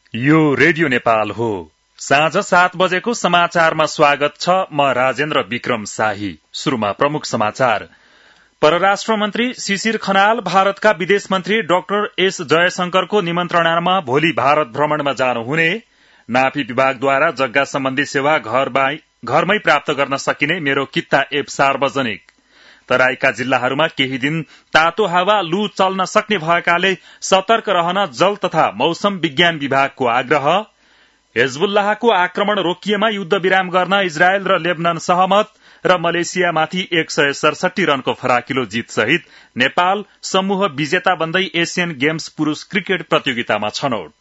यो रेडियो नेपाल हो। साँझ 7 बजेको समाचारमा स्वागत छ। म राजेन्द्र विक्रम शाही। शुरूमा प्रमुख समाचार। परराष्ट्र मन्त्री शिशिर खनाल भारतका विदेश मन्त्री डाक्टर एस जयशंकरको निमन्त्रणामा भोलि भारत भ्रमणमा जानुहुने। नापी विभागद्वारा जग्गा सम्बन्धी सेवा घरमै प्राप्त गर्न सकिने मेरो कित्ता एप सार्वजनिक। तराईका जिल्लाहरूमा केही दिन तातो हावा लू चल्न सक्ने भएकाले सतर्क रहन जल तथा मौसम विज्ञान विभागको आग्रह। हिजबुल्लाहको आक्रमण रोकिएमा युद्ध विराम गर्न इजरायल र लेबनन सहमत र मलेसियामाथि 167 रनको फराकिलो जीत सहित नेपाल समूह विजेता बन्दै एशियन गेम्स पुरूष क्रिकेट प्रतियोगितामा छनौट।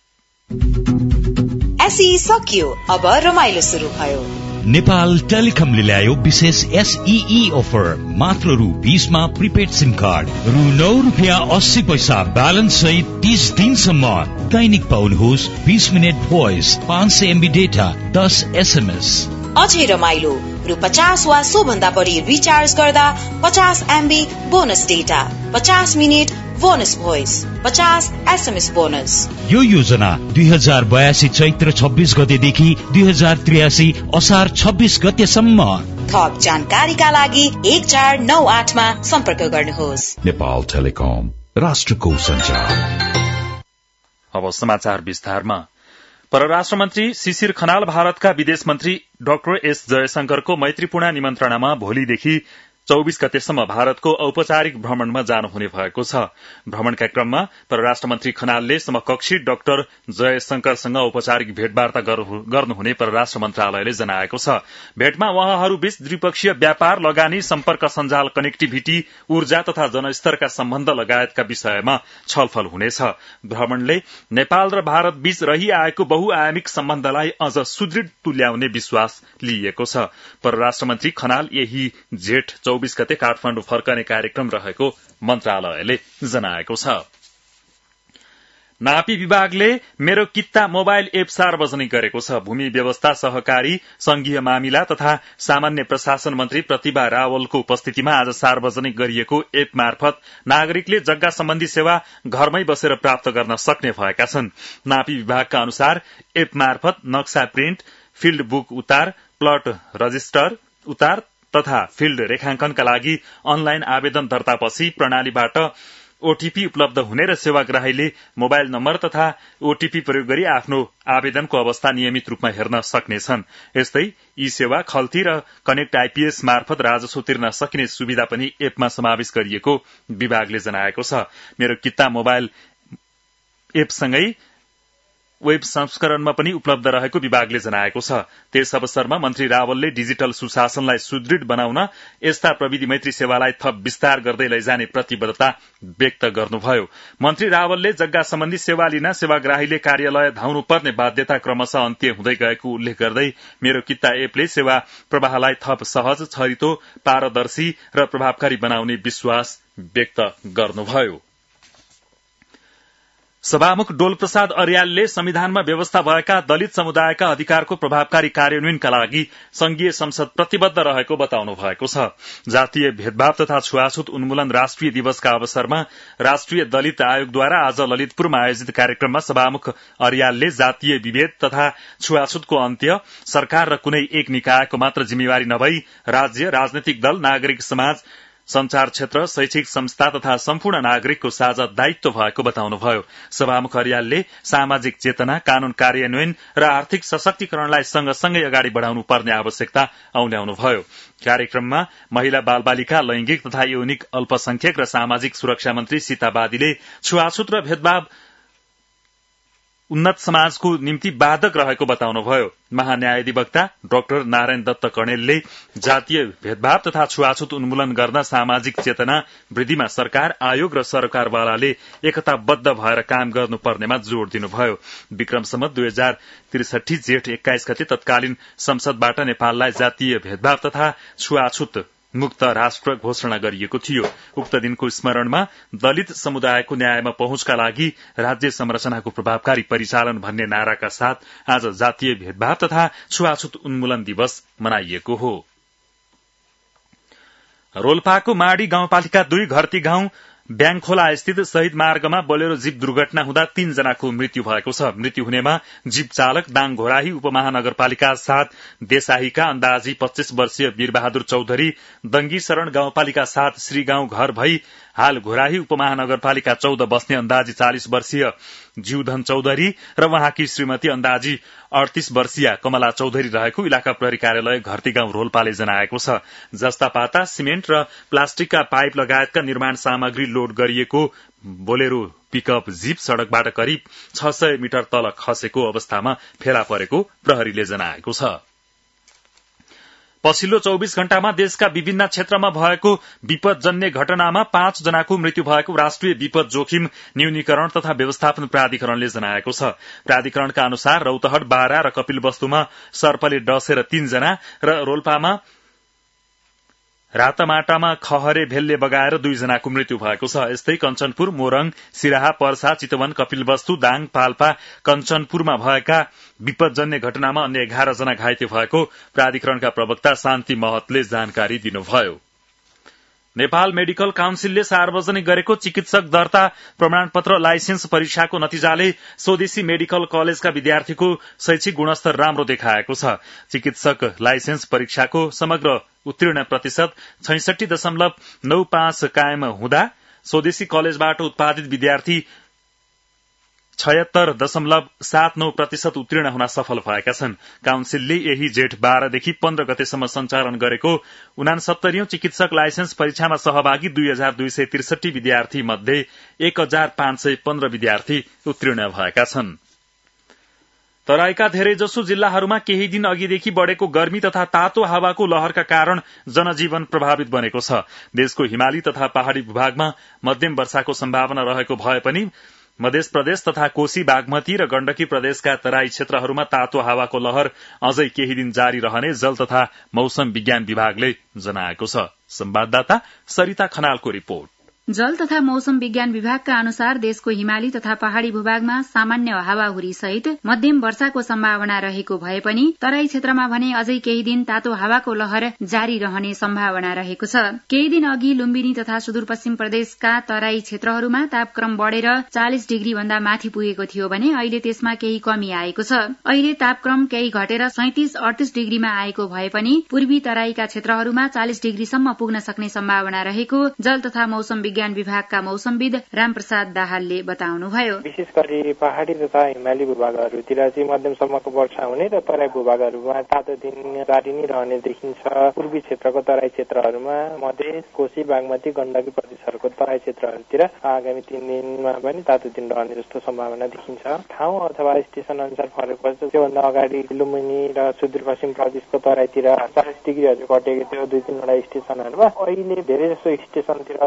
एसई सकियो, अब रमाइलो शुरू भयो। नेपाल टेलिकमले ल्यायो विशेष SEE अफर। मात्र रु 20 मा प्रिपेड सिम कार्ड, रु 9 रुपियाँ 80 पैसा ब्यालेन्स सहित 30 दिनसम्म। दैनिक पाउनुहोस् 20 minute voice, 500 MB data, 10 SMS। अझै रमाइलो, रु 50 वा सो भन्दा बढी रिचार्ज गर्दा 50 MB bonus data, 50 minute bonus voice, 50 SMS bonus. यो योजना 2082 चैत्र 26 गतेदेखि 2083 असार 26 गतेसम्म। थप जानकारीका लागि 1498 मा सम्पर्क गर्नुहोस्। नेपाल टेलिकम, राष्ट्रको सञ्चार। अब समाचार विस्तारमा। परराष्ट्र मन्त्री शिशिर खनाल भारतका विदेश मन्त्री डाक्टर एस जयशंकरको मैत्रीपूर्ण निमन्त्रणामा भोलिदेखि 24 गतेसम्म भारतको औपचारिक भ्रमणमा जानुहुने भएको छ। भ्रमणका क्रममा परराष्ट्र मन्त्री खनालले समकक्षी डाक्टर जयशंकरसँग औपचारिक भेटवार्ता गर्नुहुने परराष्ट्र मन्त्रालयले जनाएको छ। भेटमा उहाँहरूबीच द्विपक्षीय व्यापार, लगानी, सम्पर्क सञ्जाल, कनेक्टिभिटी, ऊर्जा तथा जनस्तरका सम्बन्ध लगायतका विषयमा छलफल हुनेछ। भ्रमणले नेपाल र भारत बीच रहिआएको बहुआयामिक सम्बन्धलाई अझ सुदृढ तुल्याउने विश्वास लिइएको छ। परराष्ट्र मन्त्री खनाल यही जेठ 24 गते काठमाडौँ फर्कने कार्यक्रम रहेको मन्त्रालयले जनाएको छ। नापी विभागले मेरो कित्ता मोबाइल एप सार्वजनिक गरेको छ। भूमि व्यवस्था, सहकारी, संघीय मामिला तथा सामान्य प्रशासन मन्त्री प्रतिभा रावलको उपस्थितिमा आज सार्वजनिक गरिएको एप मार्फत नागरिकले जग्गा सम्बन्धी सेवा घरमै बसेर प्राप्त गर्न सक्ने भएका छन्। नापी विभागका अनुसार एप मार्फत नक्सा प्रिन्ट, फिल्ड बुक उतार, प्लट रजिस्टर उतार तथा फिल्ड रेखांकनका लागि अनलाइन आवेदन दर्तापछि प्रणालीबाट ओटीपी उपलब्ध हुने र सेवाग्राहीले मोबाइल नम्बर तथा ओटीपी प्रयोग गरी आफ्नो आवेदनको अवस्था नियमित रूपमा हेर्न सक्नेछन्। यस्तै यी सेवा खल्ती र कनेक्ट आईपीएस मार्फत राजस्व तिर्न सकिने सुविधा पनि एपमा समावेश गरिएको विभागले जनाएको छ। मेरो कित्ता मोबाइल एपसँगै वेब संस्करणमा पनि उपलब्ध रहेको विभागले जनाएको छ। त्यस अवसरमा मन्त्री रावलले डिजिटल सुशासनलाई सुदृढ बनाउन यस्ता प्रविधि मैत्री सेवालाई थप विस्तार गर्दै लैजाने प्रतिबद्धता व्यक्त गर्नुभयो। मन्त्री रावलले जग्गा सम्बन्धी सेवा लिन सेवाग्राहीले कार्यालय धाउनु पर्ने बाध्यता क्रमशः अन्त्य हुँदै गएको उल्लेख गर्दै मेरो कित्ता एपले सेवा प्रवाहलाई थप सहज, छरितो, पारदर्शी र प्रभावकारी बनाउने विश्वास व्यक्त गर्नुभयो। सभामुख डोलप्रसाद अर्यालले संविधानमा व्यवस्था भएका दलित समुदायका अधिकारको प्रभावकारी कार्यान्वयनका लागि संघीय संसद प्रतिबद्ध रहेको बताउनु भएको छ। जातीय भेदभाव तथा छुवाछुत उन्मूलन राष्ट्रिय दिवसका अवसरमा राष्ट्रिय दलित आयोगद्वारा आज ललितपुरमा आयोजित कार्यक्रममा सभामुख अर्यालले जातीय विभेद तथा छुवाछुतको अन्त्य सरकार र कुनै एक निकायको मात्र जिम्मेवारी नभई राज्य, राजनैतिक दल, नागरिक समाज, संचार क्षेत्र, शैक्षिक संस्था तथा सम्पूर्ण नागरिकको साझा दायित्व भएको बताउनुभयो। सभामुख अर्यालले सामाजिक चेतना, कानून कार्यान्वयन र आर्थिक सशक्तिकरणलाई सँगसँगै अगाडि बढ़ाउनु पर्ने आवश्यकता औल्याउनुभयो। कार्यक्रममा महिला, बालबालिका, लैंगिक तथा यौनिक अल्पसंख्यक र सामाजिक सुरक्षा मन्त्री सीता बादीले छुवाछुत र भेदभाव उन्नत समाजको निम्ति बाधक रहेको बताउनुभयो। महान्यायाधिवक्ता डाक्टर नारायण दत्त कणेलले जातीय भेदभाव तथा छुवाछुत उन्मूलन गर्न सामाजिक चेतना वृद्धिमा सरकार, आयोग र सरकारवालाले एकताबद्ध भएर काम गर्नुपर्नेमा जोड़ दिनुभयो। विक्रम सम्वत 2063 जेठ 21 गते तत्कालीन संसदबाट नेपाललाई जातीय भेदभाव तथा छुवाछुत मुक्त राष्ट्र घोषणा गरिएको थियो। उक्त दिनको स्मरणमा दलित समुदायको न्यायमा पहुँचका लागि राज्य संरचनाको प्रभावकारी परिचालन भन्ने नाराका साथ आज जातीय भेदभाव तथा छुवाछुत उन्मूलन दिवस मनाइएको हो। रोल्पाको माडी गाउँपालिका 2 घरती गाउँ ब्याङखोला स्थित शहीद मार्गमा बोलेरो जीप दुर्घटना हुँदा 3 जनाको मृत्यु भएको छ। मृत्यु हुनेमा जीप चालक दाङ घोराही उपमहानगरपालिका 7 देसाहीका अन्दाजी 25 वर्षीय वीरबहादुर चौधरी, दंगी शरण गाउँपालिका 7 श्रीगाउँ घर भई हाल घोराही उपमहानगरपालिका 14 बस्ने अन्दाजी 40 वर्षीय जीवधन चौधरी र उहाँकी श्रीमती अन्दाजी 38 वर्षीय कमला चौधरी रहेको इलाका प्रहरी कार्यालय घरती गाउँ रोल्पाले जनाएको छ। जस्ता पाता, सिमेन्ट र प्लास्टिकका पाइप लगायतका निर्माण सामग्री लोड गरिएको बोलेरो पिकअप जीप सड़कबाट करिब 600 मिटर तल खसेको अवस्थामा फेला परेको प्रहरीले जनाएको छ। पछिल्लो 24 घण्टामा देशका विभिन्न क्षेत्रमा भएको विपदजन्य घटनामा 5 जनाको मृत्यु भएको राष्ट्रिय विपद जोखिम न्यूनीकरण तथा व्यवस्थापन प्राधिकरणले जनाएको छ। प्राधिकरणका अनुसार रौतहट, बारा र कपिलवस्तुमा सर्पले डसेर 3 जना र रोल्पामा रातामाटामा खहरे भेलले बगाएर 2 जनाको मृत्यु भएको छ। यस्तै कञ्चनपुर, मोरङ, सिराहा, पर्सा, चितवन, कपिलवस्तु, दाङ, पाल्पा, कञ्चनपुरमा भएका विपदजन्य घटनामा अन्य 11 जना घाइते भएको प्राधिकरणका प्रवक्ता शान्ति महतले जानकारी दिनुभयो। नेपाल मेडिकल काउन्सिलले सार्वजनिक गरेको चिकित्सक दर्ता प्रमाणपत्र लाइसेन्स परीक्षाको नतिजाले स्वदेशी मेडिकल कलेजका विद्यार्थीको शैक्षिक गुणस्तर राम्रो देखाएको छ। चिकित्सक लाइसेन्स परीक्षाको समग्र उत्तीर्ण प्रतिशत 66.95 कायम हुँदा स्वदेशी कलेजबाट उत्पादित विद्यार्थी 76.79% उत्तीर्ण हुन सफल भएका छन्। काउन्सिलले यही जेठ 12 देखि 15 गतेसम्म सञ्चालन गरेको 69औं चिकित्सक लाइसेन्स परीक्षामा सहभागी 2263 विद्यार्थी मध्ये 1515 विद्यार्थी उत्तीर्ण भएका छन्। तराईका धेरैजसो जिल्लाहरूमा केही दिन अघिदेखि बढ़ेको गर्मी तथा तातो हावाको लहरका कारण जनजीवन प्रभावित बनेको छ। देशको हिमाली तथा पहाड़ी भूभागमा मध्यम वर्षाको सम्भावना रहेको भए पनि मध्य प्रदेश तथा कोशी, बागमती र गण्डकी प्रदेशका तराई क्षेत्रहरूमा तातो हावाको लहर अझै केही दिन जारी रहने जल तथा मौसम विज्ञान विभागले जनाएको छ। संवाददाता सरिता खनालको रिपोर्ट। जल तथा मौसम विज्ञान विभागका अनुसार देशको हिमाली तथा पहाड़ी भूभागमा सामान्य हावाहुरी सहित मध्यम वर्षाको सम्भावना रहेको भए पनि तराई क्षेत्रमा भने अझै केही दिन तातो हावाको लहर जारी रहने सम्भावना रहेको छ। केही दिन अघि लुम्बिनी तथा सुदूरपश्चिम प्रदेशका तराई क्षेत्रहरूमा तापक्रम बढ़ेर 40 डिग्री भन्दा माथि पुगेको थियो भने अहिले त्यसमा केही कमी आएको छ। अहिले तापक्रम केही घटेर 37-38 डिग्रीमा आएको भए पनि पूर्वी तराईका क्षेत्रहरूमा 40 डिग्रीसम्म पुग्न सक्ने सम्भावना रहेको जल तथा मौसम विज्ञान विभागका मौसमविद रामप्रसाद दाहालले बताउनुभयो। विशेष गरी पहाड़ी तथा हिमाली भूभागहरूतिर चाहिँ मध्यमसम्मको वर्षा हुने र तराई भूभागहरूमा तातो दिन जारी नै रहने देखिन्छ। पूर्वी क्षेत्रको तराई क्षेत्रहरूमा मध्य, कोशी, बागमती, गण्डकी प्रदेशहरूको तराई क्षेत्रहरूतिर आगामी 3 दिनमा पनि तातो दिन रहने जस्तो सम्भावना देखिन्छ। ठाउँ अथवा स्टेशन अनुसार फरक पर्छ। त्योभन्दा अगाडि लुम्बिनी र सुदूरपश्चिम प्रदेशको तराईतिर 40 डिग्रीहरू घटेको थियो 2-3 स्टेशनहरूमा। अहिले धेरै जसो स्टेशनतिर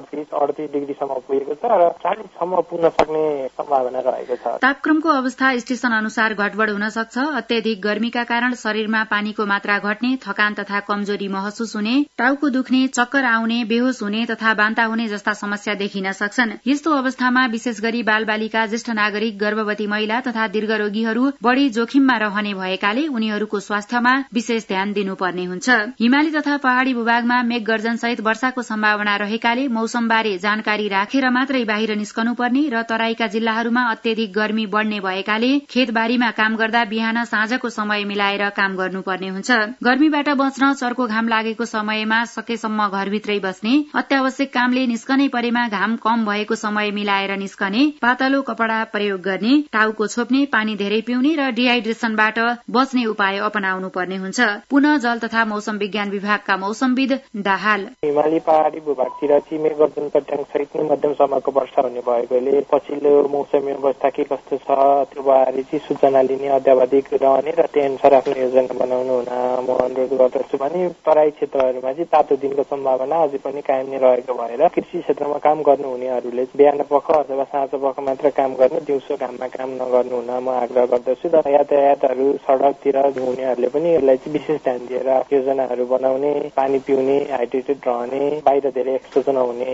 38 डिग्रीसम्म पुगेको छ र 40 सम्म पुग्न सक्ने सम्भावना रहेको छ। तापक्रमको अवस्था स्टेशन अनुसार घटबढ हुन सक्छ। अत्यधिक गर्मीका कारण शरीरमा पानीको मात्रा घट्ने, थकान तथा कमजोरी महसुस हुने, टाउको दुख्ने, चक्कर आउने, बेहोस हुने तथा बान्ता हुने जस्ता समस्या देखिन सक्छन्। यस्तो अवस्थामा विशेष गरी बालबालिका, ज्येष्ठ नागरिक, गर्भवती महिला तथा दीर्घरोगीहरू बढ़ी जोखिममा रहने भएकाले उनीहरूको स्वास्थ्यमा विशेष ध्यान दिनुपर्ने हुन्छ। हिमाली तथा पहाड़ी भूभागमा मेघ गर्जन सहित वर्षाको सम्भावना रहेकाले मौसम बारे जानकारी राखेर मात्रै बाहिर निस्कनु पर्ने र तराईका जिल्लाहरूमा अत्यधिक गर्मी बढ़ने भएकाले खेतबारीमा काम गर्दा बिहान साँझको समय मिलाएर काम गर्नुपर्ने हुन्छ। गर्मीबाट बच्न चर्को घाम लागेको समयमा सकेसम्म घरभित्रै बस्ने, अत्यावश्यक कामले निस्कनै परेमा घाम कम भएको समय मिलाएर निस्कने, पातलो कपडा प्रयोग गर्ने, टाउको छोप्ने, पानी धेरै पिउने र डिहाइड्रेसनबाट बच्ने उपाय अपनाउनु पर्ने हुन्छ। पुनः जल तथा मौसम विज्ञान विभागका मौसमविद दाहाल। हिमाली पहाड़ी भूभागतिर मेघ गर्जन पट्याङ सहित नै मध्यमसम्मको वर्षा हुने भएकोले पछिल्लो मौसमी अवस्था के कस्तो छ त्यो बारे चाहिँ सूचना लिने, अध्यावधिक रहने र त्यही अनुसार आफ्नो योजना बनाउनु हुन म अनुरोध गर्दछु भने तराई क्षेत्रहरूमा चाहिँ तातो दिनको सम्भावना अझै पनि कायम नै रहेको भएर कृषि क्षेत्रमा काम गर्नुहुनेहरूले बिहान पख अथवा साँझ पख मात्र काम गर्नु, दिउँसो घाममा काम नगर्नु हुन म आग्रह गर्दछु। र यातायातहरू सड़कतिर हुनेहरूले पनि यसलाई चाहिँ विशेष ध्यान दिएर योजनाहरू बनाउने, पानी पिउने, हाइड्रेटेड रहने, बाहिर धेरै एक्सपोजर नहुने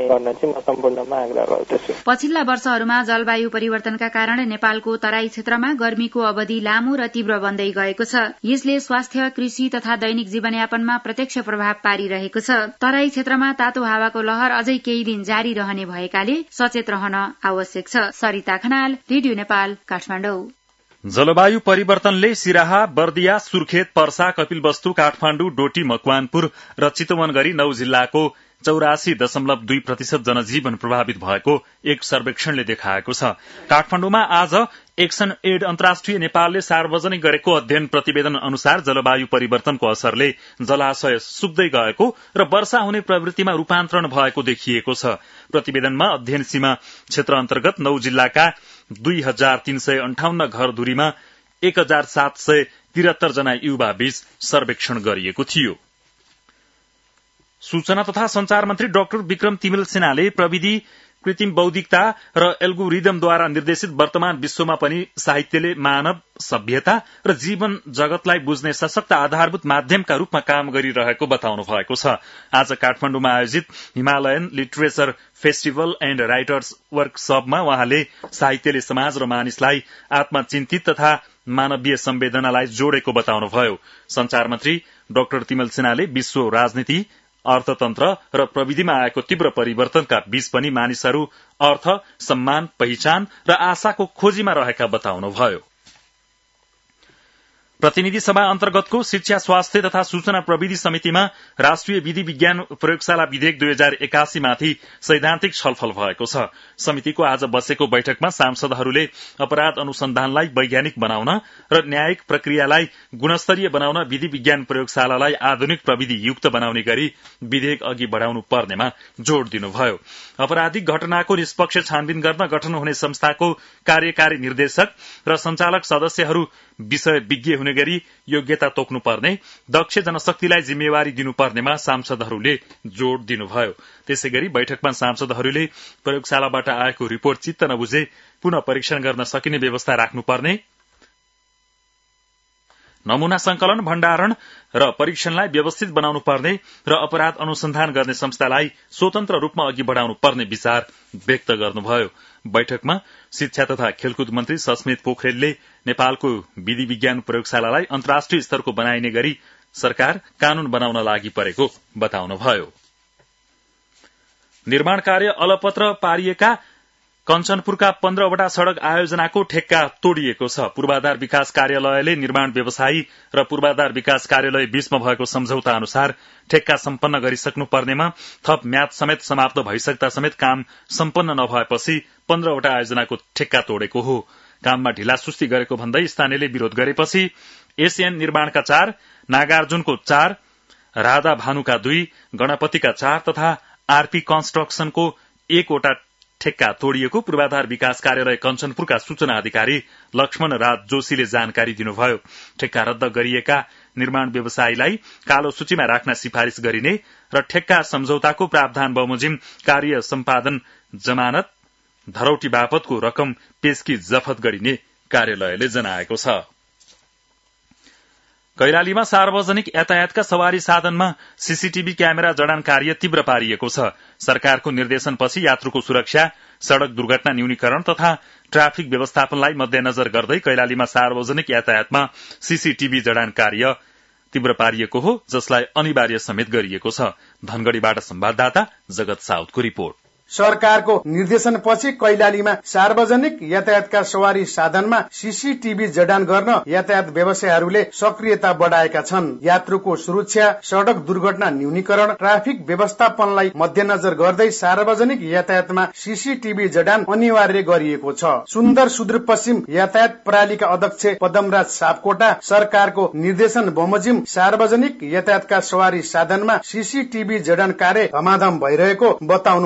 गर्न चाहिँ म सम्पूर्णमा आग्रह गर्दछु। पछिल्ला वर्षहरूमा जलवायु परिवर्तनका कारण नेपालको तराई क्षेत्रमा गर्मीको अवधि लामो र तीव्र बन्दै गएको छ। यसले स्वास्थ्य, कृषि तथा दैनिक जीवनयापनमा प्रत्यक्ष प्रभाव पारिरहेको छ। तराई क्षेत्रमा तातो हावाको लहर अझै केही दिन जारी रहने भएकाले सचेत रहन आवश्यक छ। सरिता खनाल, रेडियो नेपाल, काठमाडौँ। जलवायु परिवर्तनले सिराहा, बर्दिया, सुर्खेत, पर्सा, कपिलवस्तु, काठमाण्डु, डोटी, मकवानपुर र चितवन गरी 9 जिल्लाको 84.2% जनजीवन प्रभावित भएको एक सर्वेक्षणले देखाएको छ। काठमाडौँमा आज एक्सन एड अन्तर्राष्ट्रिय नेपालले सार्वजनिक गरेको अध्ययन प्रतिवेदन अनुसार जलवायु परिवर्तनको असरले जलाशय सुक्दै गएको र वर्षा हुने प्रवृत्तिमा रूपान्तरण भएको देखिएको छ। प्रतिवेदनमा अध्ययन सीमा क्षेत्र अन्तर्गत 9 जिल्लाका 2358 घरधुरीमा 1773 जना युवा बीच सर्वेक्षण गरिएको थियो। सूचना तथा संचार मन्त्री डाक्टर विक्रम तिमिल सिन्हाले प्रविधि, कृत्रिम बौद्धिकता र एल्गोरिदमद्वारा निर्देशित वर्तमान विश्वमा पनि साहित्यले मानव सभ्यता र जीवन जगतलाई बुझ्ने सशक्त आधारभूत माध्यमका रूपमा काम गरिरहेको बताउनु भएको छ। आज काठमाडौँमा आयोजित Himalayan literature festival and writers वर्कसपमा उहाँले साहित्यले समाज र मानिसलाई आत्मचिन्तित तथा मानवीय संवेदनालाई जोडेको बताउनुभयो। संचार मन्त्री डाक्टर तिमिल सिन्हाले विश्व राजनीति, अर्थतन्त्र र प्रविधिमा आएको तीव्र परिवर्तनका बीच पनि मानिसहरू अर्थ, सम्मान, पहिचान र आशाको खोजीमा रहेका बताउनुभयो। प्रतिनिधि सभा अन्तर्गतको शिक्षा, स्वास्थ्य तथा सूचना प्रविधि समितिमा राष्ट्रिय विधि विज्ञान प्रयोगशाला विधेयक 2081 माथि सैद्धान्तिक छलफल भएको छ। समितिको आज बसेको बैठकमा सांसदहरूले अपराध अनुसन्धानलाई वैज्ञानिक बनाउन र न्यायिक प्रक्रियालाई गुणस्तरीय बनाउन विधि विज्ञान प्रयोगशालालाई आधुनिक प्रविधि युक्त बनाउने गरी विधेयक अघि बढ़ाउनु पर्नेमा जोड़ दिनुभयो। आपराधिक घटनाको निष्पक्ष छानबिन गर्न गठन हुने संस्थाको कार्यकारी निर्देशक र संचालक सदस्यहरू विषय विज्ञ हुने गरी योग्यता तोक्नुपर्ने, दक्ष जनशक्तिलाई जिम्मेवारी दिनुपर्नेमा सांसदहरूले जोड़ दिनुभयो। त्यसैगरी बैठकमा सांसदहरूले प्रयोगशालाबाट आएको रिपोर्ट चित्त नबुझे पुनः परीक्षण गर्न सकिने व्यवस्था राख्नुपर्ने, नमूना संकलन, भण्डारण र परीक्षणलाई व्यवस्थित बनाउनु पर्ने र अपराध अनुसन्धान गर्ने संस्थालाई स्वतन्त्र रूपमा अघि बढ़ाउनु पर्ने विचार व्यक्त गर्नुभयो। बैठकमा शिक्षा तथा खेलकुद मन्त्री सस्मित पोखरेलले नेपालको विधि विज्ञान प्रयोगशालालाई अन्तर्राष्ट्रिय स्तरको बनाइने गरी सरकार कानून बनाउन लागि परेको बताउनुभयो। निर्माण कार्य अलपत्र पारिएका कञ्चनपुरका 15 वटा सड़क आयोजनाको ठेक्का तोडिएको छ। पूर्वाधार विकास कार्यालयले निर्माण व्यवसायी र पूर्वाधार विकास कार्यालय बीचमा भएको सम्झौता अनुसार ठेक्का सम्पन्न गरिसक्नु पर्नेमा थप म्याद समेत समाप्त भइसक्दा समेत काम सम्पन्न नभएपछि 15 वटा आयोजनाको ठेक्का तोडेको हो। काममा ढिलासुस्ती गरेको भन्दै स्थानीयले विरोध गरेपछि एसएन निर्माणका 4, नागार्जुनको 4, राधा भानुका 2, गणपतिका 4 तथा आरपी कन्स्ट्रक्सनको 1 वटा ठेक्का तोडिएको पूर्वाधार विकास कार्यालय कञ्चनपुरका सूचना अधिकारी लक्ष्मण राज जोशीले जानकारी दिनुभयो। ठेक्का रद्द गरिएका निर्माण व्यवसायीलाई कालो सूचीमा राख्न सिफारिश गरिने र ठेक्का सम्झौताको प्रावधान बमोजिम कार्य सम्पादन जमानत धरौटी बापतको रकम पेशकी जफत गरिने कार्यालयले जनाएको छ। कैलालीमा सार्वजनिक यातायातका सवारी साधनमा सीसीटीभी क्यामेरा जडान कार्य तीव्र पारिएको छ। सरकारको निर्देशनपछि यात्रुको सुरक्षा, सड़क दुर्घटना न्यूनीकरण तथा ट्राफिक व्यवस्थापनलाई मध्यनजर गर्दै कैलालीमा सार्वजनिक यातायातमा सीसीटीभी जडान कार्य तीव्र पारिएको हो, जसलाई अनिवार्य समेत गरिएको छ। धनगढ़ीबाट संवाददाता जगत साउदको रिपोर्ट। सरकारको निर्देशनपछि कैलालीमा सार्वजनिक यातायातका सवारी साधनमा सीसीटीभी जडान गर्न यातायात व्यवसायीहरूले सक्रियता बढ़ाएका छन्। यात्रुको सुरक्षा, सड़क दुर्घटना न्यूनीकरण, ट्राफिक व्यवस्थापनलाई मध्यनजर गर्दै सार्वजनिक यातायातमा सीसीटीभी जडान अनिवार्य गरिएको छ। सुन्दर सुदूरपश्चिम यातायात प्रणालीका अध्यक्ष पदमराज सापकोटा सरकारको निर्देशन बमोजिम सार्वजनिक यातायातका सवारी साधनमा सीसीटीभी जडान कार्य धमाधम भइरहेको बताउनुहुन्छ।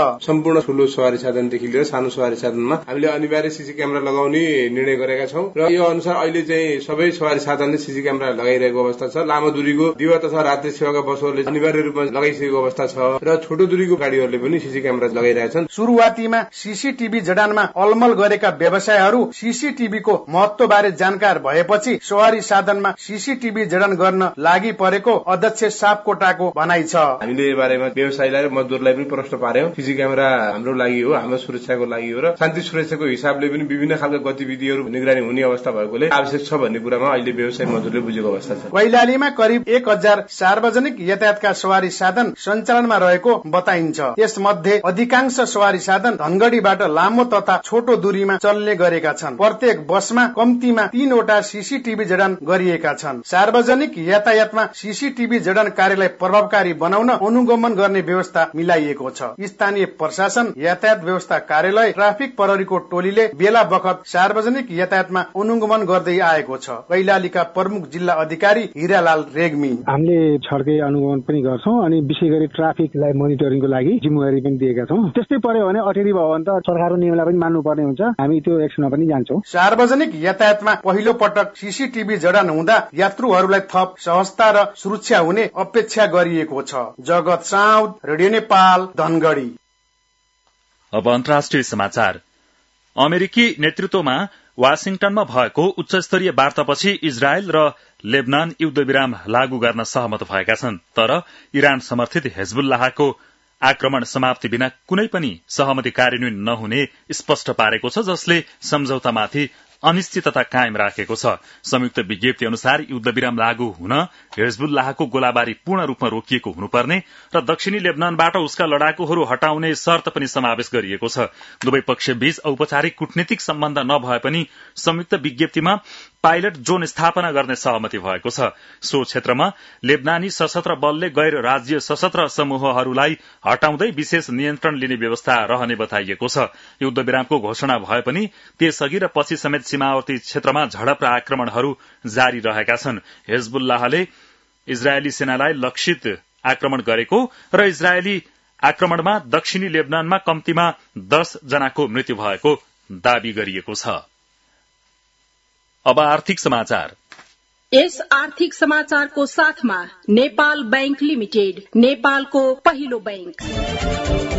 सम्पूर्ण ठूलो सवारी साधनदेखि लिएर सानो सवारी साधनमा हामीले अनिवार्य सीसी क्यामेरा लगाउने निर्णय गरेका छौं र यो अनुसार अहिले चाहिँ सबै सवारी साधनले सीसी क्यामेरा लगाइरहेको अवस्था छ। लामो दूरीको दिवा तथा रात्रि सेवाका बसहरूले अनिवार्य रूपमा लगाइसकेको अवस्था छ र छोटो दूरीको गाडीहरूले पनि सीसी क्यामेरा लगाइरहेछन्। सुरुवातीमा सीसीटीभी जडानमा अलमल गरेका व्यवसायहरू सीसीटीभीको महत्वबारे जानकार भएपछि सवारी साधनमा सीसीटीभी जडान गर्न लागि परेको अध्यक्ष सापकोटाको भनाइ छ। हामीले यो बारेमा व्यवसायीलाई र मजदुरलाई पनि प्रश्न पार्यौं। सीसी क्यामेरा हाम्रो लागि हो, हाम्रो सुरक्षाको लागि हो र शान्ति सुरक्षाको हिसाबले पनि विभिन्न खालका गतिविधिहरू निगरानी हुने अवस्था भएकोले आवश्यक छ भन्ने कुरामा अहिले व्यवसाय मजदुरले बुझेको अवस्था छ। कैलालीमा करिब 1000 सार्वजनिक यातायातका सवारी साधन सञ्चालनमा रहेको बताइन्छ। यसमध्ये अधिकांश सवारी साधन धनगढ़ीबाट लामो तथा छोटो दूरीमा चल्ने गरेका छन्। प्रत्येक बसमा कम्तीमा 3 वटा सीसीटीभी जडान गरिएका छन्। सार्वजनिक यातायातमा सीसीटीभी जडान कार्यलाई प्रभावकारी बनाउन अनुगमन गर्ने व्यवस्था मिलाइएको छ। स्थानीय प्रशासन, यातायात व्यवस्था कार्यालय, ट्राफिक प्रहरीको टोलीले बेला बखत सार्वजनिक यातायातमा अनुगमन गर्दै आएको छ। कैलालीका प्रमुख जिल्ला अधिकारी हिरालाल रेग्मी हामीले छड्के अनुगमन पनि गर्छौं अनि विशेष गरी ट्राफिकलाई मोनिटरिङको लागि जिम्मेवारी पनि दिएका छौं। त्यस्तै पर्यो भने अटेरी भयो भने त सरकारको नियमलाई पनि मान्नु पर्ने हुन्छ। हामी त्यो एक्सनमा पनि जान्छौं। सार्वजनिक यातायातमा पहिलो पटक सीसीटीभी जडान हुँदा यात्रुहरूलाई थप सहजता र सुरक्षा हुने अपेक्षा गरिएको छ। जगत साउद, रेडियो नेपाल, धनगढ़ी। अब अन्तर्राष्ट्रिय समाचार। अमेरिकी नेतृत्वमा वाशिंगटनमा भएको उच्चस्तरीय वार्तापछि इजरायल र लेबनान युद्धविराम लागू गर्न सहमत भएका छन्। तर इरान समर्थित हेजबुल्लाहको आक्रमण समाप्ति बिना कुनै पनि सहमति कार्यान्वयन नहुने स्पष्ट पारेको छ, जसले सम्झौतामाथि अनिश्चितता कायम राखेको छ। संयुक्त विज्ञप्ति अनुसार युद्धविराम लागू हुन हेजबुल्लाहको गोलाबारी पूर्ण रूपमा रोकिएको हुनुपर्ने र दक्षिणी लेबनानबाट उसका लडाकुहरू हटाउने शर्त पनि समावेश गरिएको छ। दुवै पक्षबीच औपचारिक कूटनीतिक सम्बन्ध नभए पनि संयुक्त विज्ञप्तिमा पाइलट जोन स्थापना गर्ने सहमति भएको छ। सो क्षेत्रमा लेबनानी सशस्त्र बलले गैर राज्य सशस्त्र समूहहरूलाई हटाउँदै विशेष नियन्त्रण लिने व्यवस्था रहने बताइएको छ। युद्धविरामको घोषणा भए पनि त्यसअघि र पछि समेत सीमावर्ती क्षेत्रमा झडप र आक्रमणहरू जारी रहेका छन्। हेजबुल्लाहले इजरायली सेनालाई लक्षित आक्रमण गरेको र इजरायली आक्रमणमा दक्षिणी लेबनानमा कम्तीमा 10 जनाको मृत्यु भएको दावी गरिएको छ। अब आर्थिक समाचार। यस आर्थिक समाचारको साथमा नेपाल बैंक लिमिटेड, नेपालको पहिलो बैंक।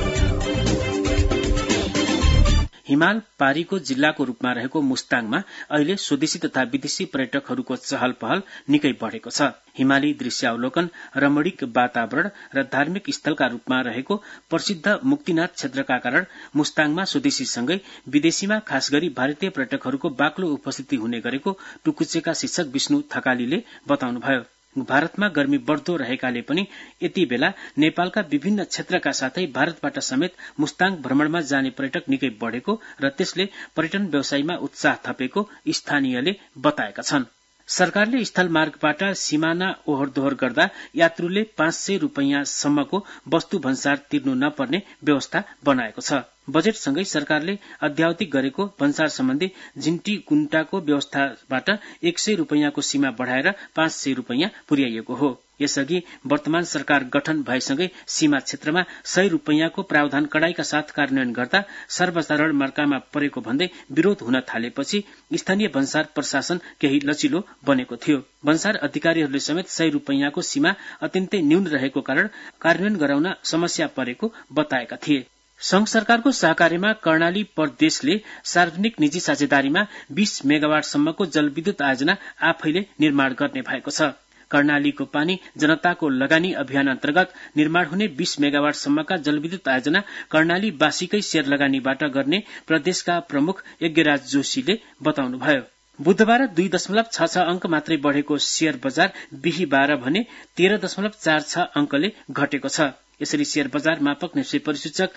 हिमाल पारीको जिल्लाको रूपमा रहेको मुस्ताङमा अहिले स्वदेशी तथा विदेशी पर्यटकहरूको चहल पहल निकै बढ़ेको छ। हिमाली दृश्यावलोकन, रमणीक वातावरण र धार्मिक स्थलका रूपमा रहेको प्रसिद्ध मुक्तिनाथ क्षेत्रका कारण मुस्ताङमा स्वदेशीसँगै विदेशीमा खास गरी भारतीय पर्यटकहरूको बाक्लो उपस्थिति हुने गरेको टुकुचेका शिक्षक विष्णु थकालीले बताउनुभयो। भारतमा गर्मी बढ़दो रहेकाले पनि यति बेला नेपालका विभिन्न क्षेत्रका साथै भारतबाट समेत मुस्ताङ भ्रमणमा जाने पर्यटक निकै बढ़ेको र त्यसले पर्यटन व्यवसायमा उत्साह थपेको स्थानीयले बताएका छन्। सरकारले स्थल मार्गबाट सीमाना ओहोरदोहोर गर्दा यात्रुले 500 रूपैयाँसम्मको वस्तु भन्सार तिर्नु नपर्ने व्यवस्था बनाएको छ। बजेटसँगै सरकारले अध्यावधिक गरेको भन्सार सम्बन्धी झिन्टी कुण्टाको व्यवस्थाबाट 100 रूपैयाँको सीमा बढ़ाएर 500 रूपैयाँ पुर्याइएको हो। यसअघि वर्तमान सरकार गठन भएसँगै सीमा क्षेत्रमा 100 रूपैयाँको प्रावधान कडाईका साथ कार्यान्वयन गर्दा सर्वसाधारण मार्कामा परेको भन्दै विरोध हुन थालेपछि स्थानीय भन्सार प्रशासन केही लचिलो बनेको थियो। भन्सार अधिकारीहरूले समेत 100 रूपैयाँको सीमा अत्यन्तै न्यून रहेको कारण कार्यान्वयन गराउन समस्या परेको बताएका थिए। संघ सरकारको सहकार्यमा कर्णाली प्रदेशले सार्वजनिक निजी साझेदारीमा 20 मेगावाटसम्मको जलविद्युत आयोजना आफैले निर्माण गर्ने भएको छ। कर्णालीको पानी जनताको लगानी अभियान अन्तर्गत निर्माण हुने 20 मेगावाटसम्मका जलविद्युत आयोजना कर्णालीवासीकै शेयर लगानीबाट गर्ने प्रदेशका प्रमुख यज्ञराज जोशीले बताउनुभयो। बुधबार 2.66 अंक मात्रै बढ़ेको शेयर बजार बिहीबार भने 13.46 अंकले घटेको छ। यसरी शेयर बजार मापक निश्चय परिसूचक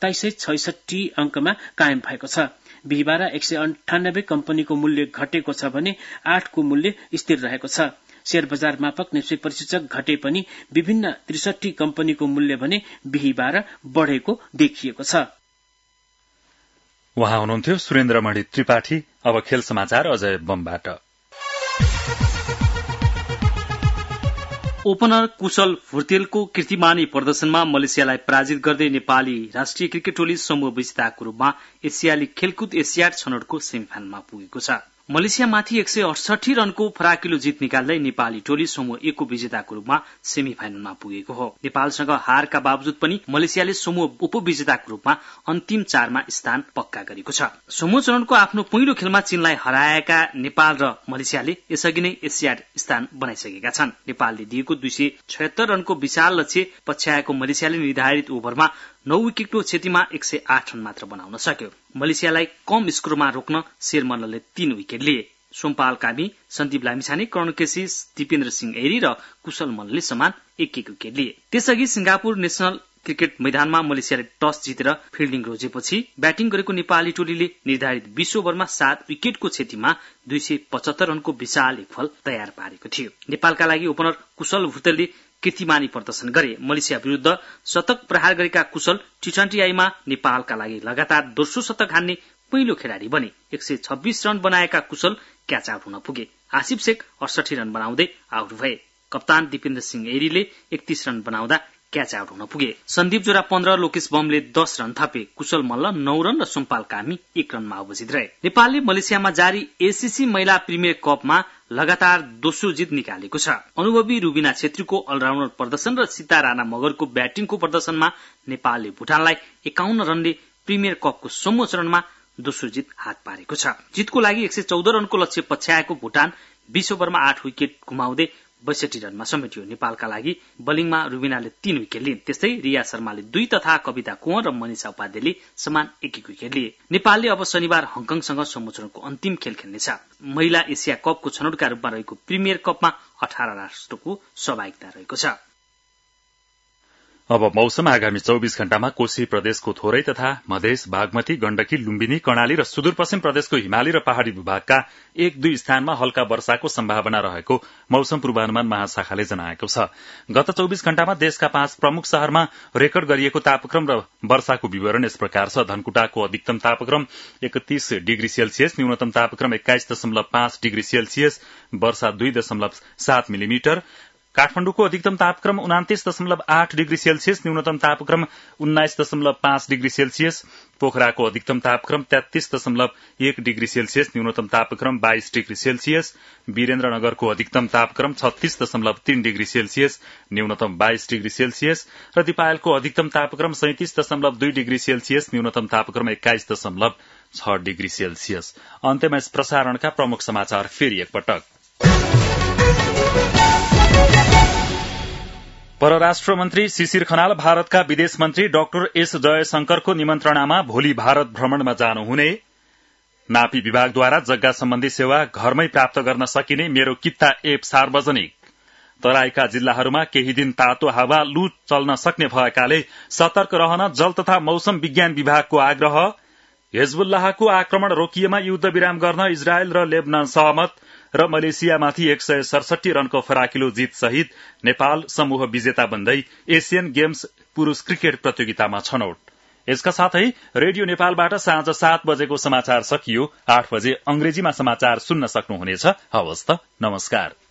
2766 अंकमा कायम भएको छ। बिहीबार 198 कम्पनीको मूल्य घटेको छ भने 8 को मूल्य स्थिर रहेको छ। शेयर बजार मापक निश्चय परिसूचक घटे पनि विभिन्न 63 कम्पनीको मूल्य भने बिहीबार बढ़ेको देखिएको छ। उहाँ हुनुहुन्थ्यो सुरेन्द्रमणि त्रिपाठी। अब खेल समाचार अजय बमबाट। ओपनर कुशल भुर्तेलको कीर्तिमानी प्रदर्शनमा मलेसियालाई पराजित गर्दै नेपाली राष्ट्रिय क्रिकेट टोली समूह विजेताको रूपमा एसियाली खेलकुद एसियाड छनौटको सेमिफाइनलमा पुगेको छ। मलेसियामाथि 168 रनको फराकिलो जित निकाल्दै नेपाली टोली समूह ए को विजेताको रूपमा सेमिफाइनलमा पुगेको हो। नेपालसँग हारका बावजुद पनि मलेसियाले समूह उपविजेताको रूपमा अन्तिम 4 मा स्थान पक्का गरेको छ। समूह चरणको आफ्नो पहिलो खेलमा चीनलाई हराएका नेपाल र मलेसियाले यसअघि नै एसियाड स्थान बनाइसकेका छन्। नेपालले दिएको 276 रनको विशाल लक्ष्य पछ्याएको मलेसियाले निर्धारित ओभरमा 9 विकेटको क्षतिमा 108 रन मात्र बनाउन सक्यो। मलेसियालाई कम स्कोरमा रोक्न शेरमल्लले 3 विकेट लिए। सोमपाल कामी, सन्दीप लामिछाने, कर्ण केसी, दिपेन्द्र सिंह ऐरी र कुशल मल्लले समान 1-1 विकेट लिए। त्यसअघि सिंगापुर नेशनल क्रिकेट मैदानमा मलेसियाले टस जितेर फिल्डिङ रोजेपछि ब्याटिङ गरेको नेपाली टोलीले निर्धारित 20 ओभरमा 7 विकेटको क्षतिमा 275 रनको विशाल एकफल तयार पारेको थियो। नेपालका लागि ओपनर कुशल भुर्तेलले कीर्तिमानी प्रदर्शन गरे। मलेसिया विरुद्ध शतक प्रहार गरेका कुशल टी-20 आईमा नेपालका लागि लगातार दोस्रो शतक हान्ने पहिलो खेलाडी बने। 126 रन बनाएका कुशल क्याच आउट हुन पुगे। आसिफ शेख 68 रन बनाउँदै आउट भए। कप्तान दिपेन्द्र सिंह ऐरीले 31 रन बनाउँदा क्याच आउट हुन पुगे। सन्दीप जोरा 15, लोकेश बमले 10 रन थपे। कुशल मल्ल 9 रन र सोमपाल कामी 1 रनमा अवजित रहे। नेपालले मलेसियामा जारी एसीसी महिला प्रिमियर कपमा लगातार दोस्रो जित निकालेको छ। अनुभवी रुबिना छेत्रीको अलराउन्डर प्रदर्शन र सीता राणा मगरको ब्याटिङको प्रदर्शनमा नेपालले भुटानलाई 51 रनले प्रिमियर कपको समूह चरणमा दोस्रो जित हात पारेको छ। जितको लागि 114 रनको लक्ष्य पछ्याएको भुटान 20 ओभरमा 8 विकेट गुमाउँदै 62 रनमा समेटियो। नेपालका लागि बलिङमा रुबिनाले 3 विकेट लिए। त्यस्तै रिया शर्माले 2 तथा कविता कुँवर र मनिषा उपाध्यायले समान 1-1 विकेट लिए। नेपालले अब शनिबार हङकङसँग समूह चरणको अन्तिम खेल खेल्नेछ। महिला एसिया कपको छनौटका रूपमा रहेको प्रिमियर कपमा 18 राष्ट्रको सहभागिता रहेको छ। अब मौसम। आगामी 24 घण्टामा कोशी प्रदेशको थोरै तथा मधेस, बागमती, गण्डकी, लुम्बिनी, कर्णाली र सुदूरपश्चिम प्रदेशको हिमाली र पहाड़ी विभागका 1-2 स्थानमा हल्का वर्षाको सम्भावना रहेको मौसम पूर्वानुमान महाशाखाले जनाएको छ। गत 24 घण्टामा देशका 5 प्रमुख शहरमा रेकर्ड गरिएको तापक्रम र वर्षाको विवरण यस प्रकार छ। धनकुटाको अधिकतम तापक्रम 31 डिग्री सेल्सियस, न्यूनतम तापक्रम 21.5 डिग्री सेल्सियस, वर्षा 2.7 मिलिमिटर। काठमाडौँको अधिकतम तापक्रम 29.8 डिग्री सेल्सियस, न्यूनतम तापक्रम 19.5 डिग्री सेल्सियस। पोखराको अधिकतम तापक्रम 33.1 डिग्री सेल्सियस, न्यूनतम तापक्रम 22 डिग्री सेल्सियस। वीरेन्द्रनगरको अधिकतम तापक्रम 36.3 डिग्री सेल्सियस, न्यूनतम 22 डिग्री सेल्सियस र दिपायलको अधिकतम तापक्रम 37.2 डिग्री सेल्सियस, न्यूनतम तापक्रम 21.6 डिग्री सेल्सियस। अन्त्यमा यस प्रसारणका प्रमुख समाचार फेरि एकपटक। परराष्ट्र मन्त्री शिशिर खनाल भारतका विदेश मन्त्री डाक्टर एस जयशंकरको निमन्त्रणामा भोलि भारत भ्रमणमा जानुहुने। नापी विभागद्वारा जग्गा सम्बन्धी सेवा घरमै प्राप्त गर्न सकिने मेरो कित्ता एप सार्वजनिक। तराईका जिल्लाहरूमा केही दिन तातो हावा लू चल्न सक्ने भएकाले सतर्क रहन जल तथा मौसम विज्ञान विभागको आग्रह। हिजबुल्लाहको आक्रमण रोकिएमा युद्ध विराम गर्न इजरायल र लेबनान सहमत र मलेसियामाथि 167 रनको फराकिलो जित सहित नेपाल समूह विजेता बन्दै एशियन गेम्स पुरूष क्रिकेट प्रतियोगितामा छनौट। यसका साथै रेडियो नेपालबाट साँझ 7 बजेको समाचार सकियो। 8 बजे अंग्रेजीमा समाचार सुन्न सक्नुहुनेछ। हवस् त, नमस्कार।